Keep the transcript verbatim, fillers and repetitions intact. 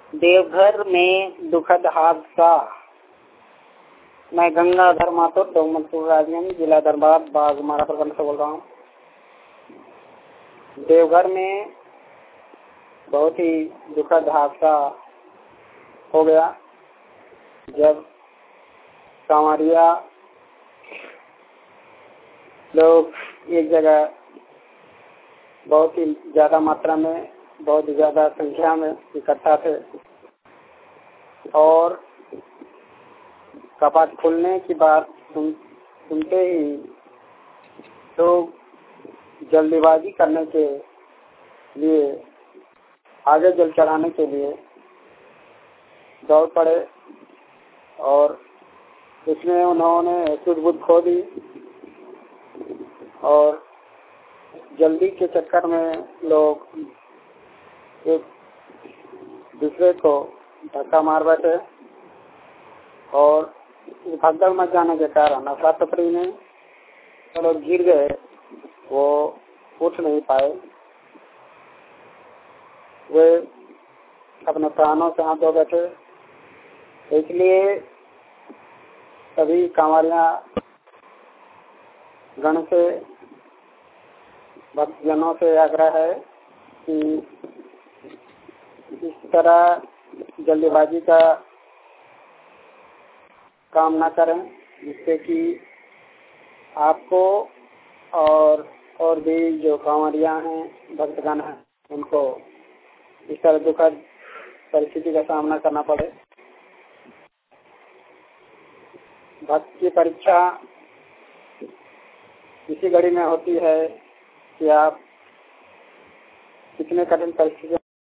देवघर में दुखद हादसा। मैं गंगाधर माथुर डोमनपुर राजगंज जिला धनबाद बाघमारा प्रखंड से बोल रहा हूँ। देवघर में बहुत ही दुखद हादसा हो गया जब कांवरिया लोग एक जगह बहुत ही ज्यादा मात्रा में बहुत ही ज्यादा संख्या में इकट्ठा थे और कपाट खुलने की बात सुन, सुनते ही लोग जल्दीबाजी करने के लिए आगे जल चढ़ाने के लिए दौड़ पड़े और इसमें उन्होंने सुध-बुध खो दी और जल्दी के चक्कर में लोग एक दूसरे को धक्का मार बैठे और भगदड़ मच जाने के कारण अफरा तफरी में जो लोग गिर गए वो उठ नहीं पाए। वे अपने प्राणों से हाथ धो बैठे। इसलिए सभी कांवरिया गण से भक्तजनों से आग्रह है कि इस तरह जल्दबाजी का काम ना करें जिससे कि आपको और और भी जो कांवरिया हैं भक्तगण हैं उनको इस तरह दुखद परिस्थिति का सामना करना पड़े। भक्त की परीक्षा इसी घड़ी में होती है कि आप कितने कठिन परिस्थिति